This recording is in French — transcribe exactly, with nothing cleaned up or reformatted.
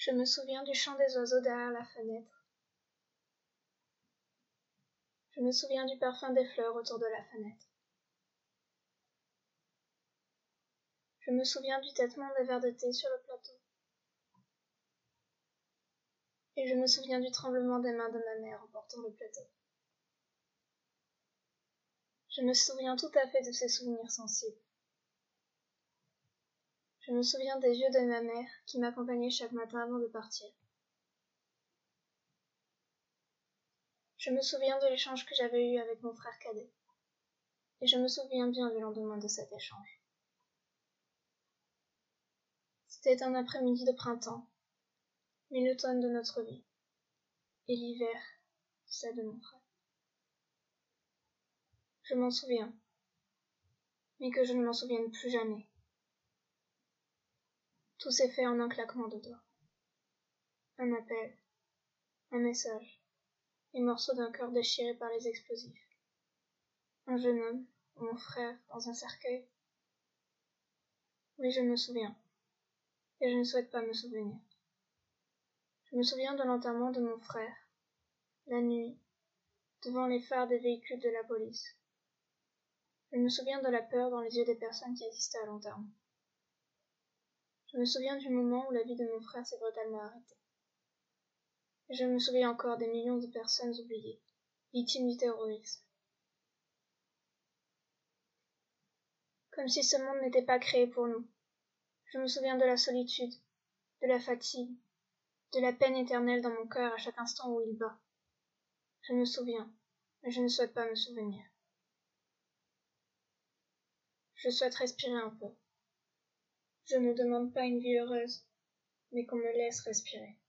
Je me souviens du chant des oiseaux derrière la fenêtre. Je me souviens du parfum des fleurs autour de la fenêtre. Je me souviens du tâtement des verres de thé sur le plateau. Et je me souviens du tremblement des mains de ma mère en portant le plateau. Je me souviens tout à fait de ces souvenirs sensibles. Je me souviens des yeux de ma mère qui m'accompagnaient chaque matin avant de partir. Je me souviens de l'échange que j'avais eu avec mon frère cadet. Et je me souviens bien du lendemain de cet échange. C'était un après-midi de printemps, mais l'automne de notre vie, et l'hiver, celle de mon frère. Je m'en souviens, mais que je ne m'en souvienne plus jamais. Tout s'est fait en un claquement de doigts. Un appel, un message, les morceaux d'un cœur déchiré par les explosifs. Un jeune homme, mon frère, dans un cercueil. Oui, je me souviens, et je ne souhaite pas me souvenir. Je me souviens de l'enterrement de mon frère, la nuit, devant les phares des véhicules de la police. Je me souviens de la peur dans les yeux des personnes qui assistaient à l'enterrement. Je me souviens du moment où la vie de mon frère s'est brutalement arrêtée. Et je me souviens encore des millions de personnes oubliées, victimes du terrorisme. Comme si ce monde n'était pas créé pour nous. Je me souviens de la solitude, de la fatigue, de la peine éternelle dans mon cœur à chaque instant où il bat. Je me souviens, mais je ne souhaite pas me souvenir. Je souhaite respirer un peu. Je ne demande pas une vie heureuse, mais qu'on me laisse respirer.